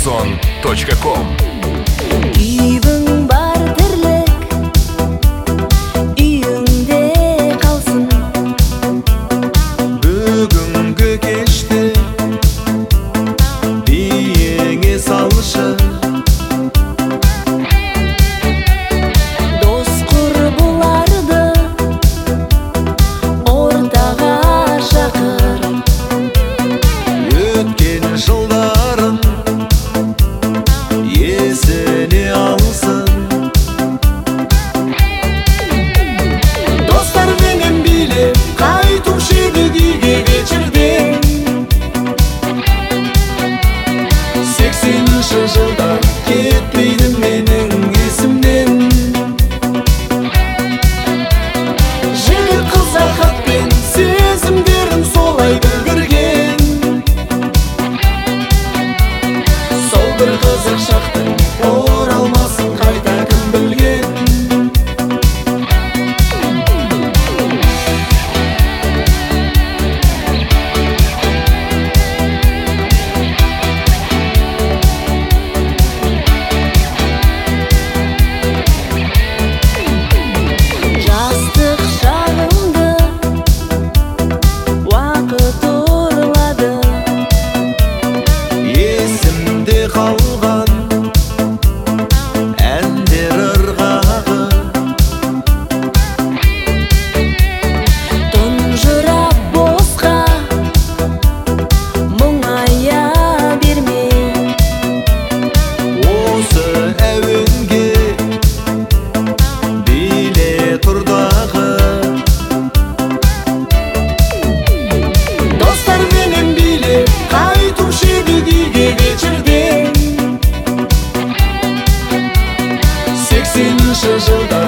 Zone.com. Үйің бар тірлік, үйіңде қалсын. Бүгінгі кеште биеңе салшы. Дос құрбыларды ортаға шақыр. Өткен жылдарын есіне алсын. Достарменен билеп қайтушы едік үйге вечерден. 80-ші жылдар кетпейді менің есімнен. Жігіт қызға хатпен сезімдерін солай білдірген. Сол бір қызық шақтың оралмасын қайта кім білген. Жастық шағымды уақыт ұрлады. Есімде қалған әндер ырғағы. Тұнжырап босқа мұңая берме. Осы әуенге биле тұрдағы. Достарменен билеп қайтушы едік үйге вечерден. 80-ші жылдар